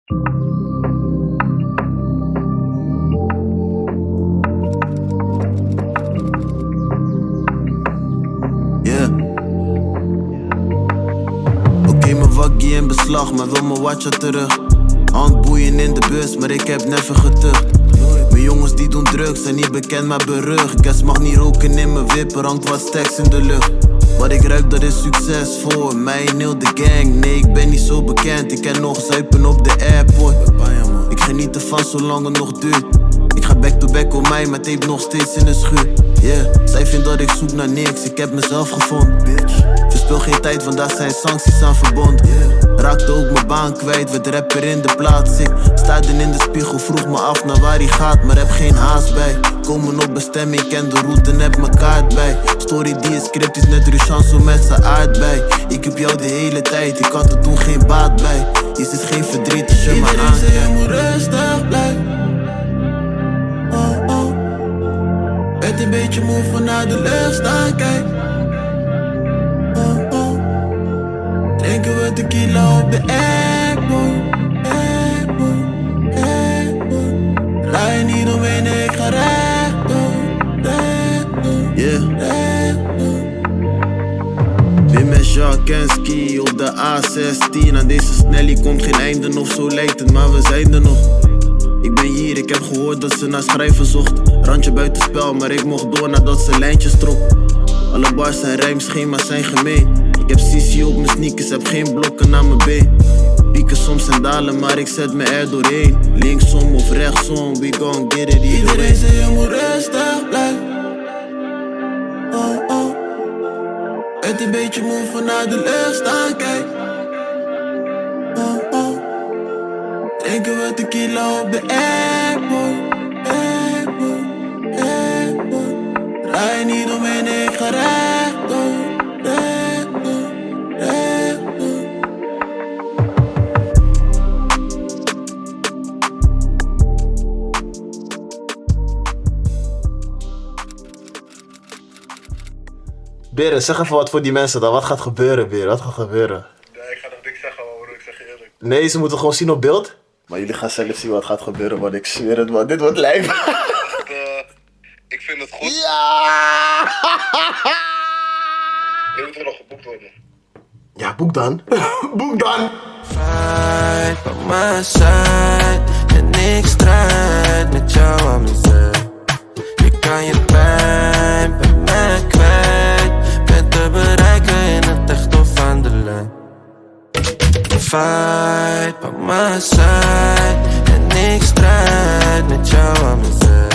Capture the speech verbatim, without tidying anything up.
Yeah. Oké, okay, mijn waggie in beslag, maar wil mijn watcha terug. Handboeien in de bus, maar ik heb never getucht. Mijn jongens die doen drugs, zijn niet bekend maar berucht. Guess mag niet roken in mijn wip, er hangt wat stacks in de lucht. Wat ik ruik dat is succes voor mij en heel de gang. Nee, ik ben niet zo bekend, ik ken nog zuipen op de airport. Ik geniet ervan zolang het nog duurt. Ik ga back to back op mij, maar tape nog steeds in de schuur. Yeah, zij vindt dat ik zoek naar niks, ik heb mezelf gevonden. Verspil geen tijd, want daar zijn sancties aan verbonden. Raakte ook mijn baan kwijt, werd rapper in de plaats. Ik sta dan in de spiegel, vroeg me af naar waar hij gaat, maar heb geen haast bij. Komen op bestemming, ken de route en heb mijn kaart bij. Story die is cryptisch, net Ruchanso met z'n aardbei. Ik heb jou de hele tijd, ik had er toen geen baat bij. Je zit geen verdriet als je me aan. Iedereen zei je moet rustig blijven. Oh oh. Werd een beetje moe van naar de lucht staan kijken. Oh oh. Drinken we tequila op de airport. Airport, airport. Draai je niet omheen, nee, ik ga rechtdoor. Rechtdoor, Yeah. rechtdoor. Wim en Jacques en Ski op de A zestien. Aan deze snellie komt geen einde nog, zo lijkt het, maar we zijn er nog. Ik ben hier, ik heb gehoord dat ze naar schrijven zocht. Randje buitenspel, maar ik mocht door nadat ze lijntjes trok. Alle bars en rijmschema's zijn gemeen. Ik heb Sisi op mijn sneakers, heb geen blokken aan mijn been. Pieken soms en dalen, maar ik zet me er doorheen. Linksom of rechtsom, we gon' get it either way. Iedereen zei je moet rustig blijven. Oh oh. Werd een beetje moe van naar de lucht staan kijken. Oh oh. Drinken we tequila op de airport. Airport, airport. Draai je niet omheen, nee, ik ga rechtdoor. Rechtdoor, rechtdoor. Beren, zeg even wat voor die mensen dan. Wat gaat gebeuren, Beren? Wat gaat gebeuren? Nee, ik ga nog niks zeggen, hoor. Ik zeg je eerlijk. Nee, ze moeten gewoon zien op beeld. Maar jullie gaan zelf zien wat gaat gebeuren, man. Ik zweer het, man. Dit wordt lijf. Uh, ik vind het goed. Ja! Nu moet er nog geboekt worden. Ja, boek dan. Boek dan. Fight by my side. En ik strijd met jou aan mijn zij. Je kan je pijn bij mij kwijt. Ben te bereiken in het echt of aan de lijn. Fight by my side. En ik strijd met jou aan mijn zij.